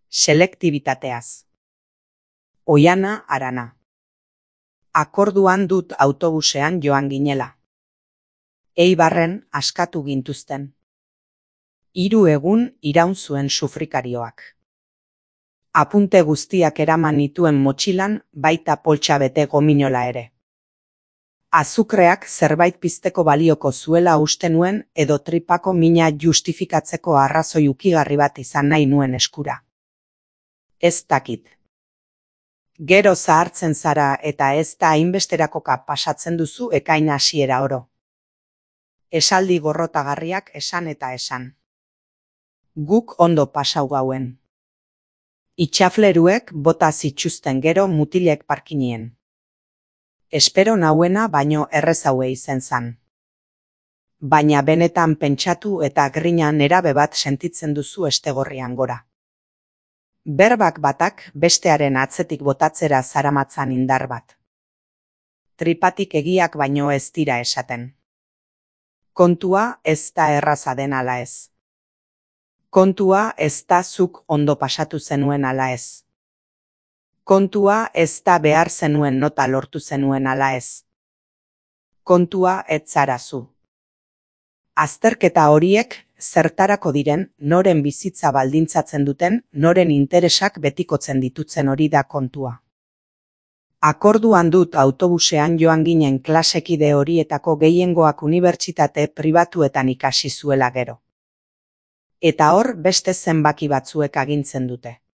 Selektibitateaz. Oiana Arana. Akorduan dut autobusean joan ginela. Eibarren askatu gintuzten. 3 egun iraun zuen sufrikarioak. Apunte guztiak eraman nituen motxilan, baita poltsa bete gominola ere. Azukreak zerbait pizteko balioko zuela uste nuen edo tripako mina justifikatzeko arrazoi ukigarri bat izan nahi nuen eskura. Ez dakit. Gero zahartzen zara eta ez da hainbesterakoka pasatzen duzu ekain hasiera oro. Esaldi gorrotagarriak esan eta esan. Guk ondo pasau gauen. Itxafleruek bota zituzten gero mutilek parkinien. Espero nauena baino errezaue izen zan. Baina benetan pentsatu eta grina nerabe bat sentitzen duzu estegorrian gora. Berbak batak bestearen atzetik botatzera zaramatzan indar bat. Tripatik egiak baino ez dira esaten. Kontua ez da erraza den ala ez. Kontua ez da zuk ondo pasatu zenuen ala ez. Kontua ez da behar zenuen nota lortu zenuen ala ez. Kontua ez zara zu. Azterketa horiek zertarako diren, noren bizitza baldintzatzen duten, noren interesak betikotzen ditutzen hori da kontua. Akorduan dut autobusean joan ginen klasekide horietako gehiengoak unibertsitate pribatuetan ikasi zuela gero. Eta hor beste zenbaki batzuek agintzen dute.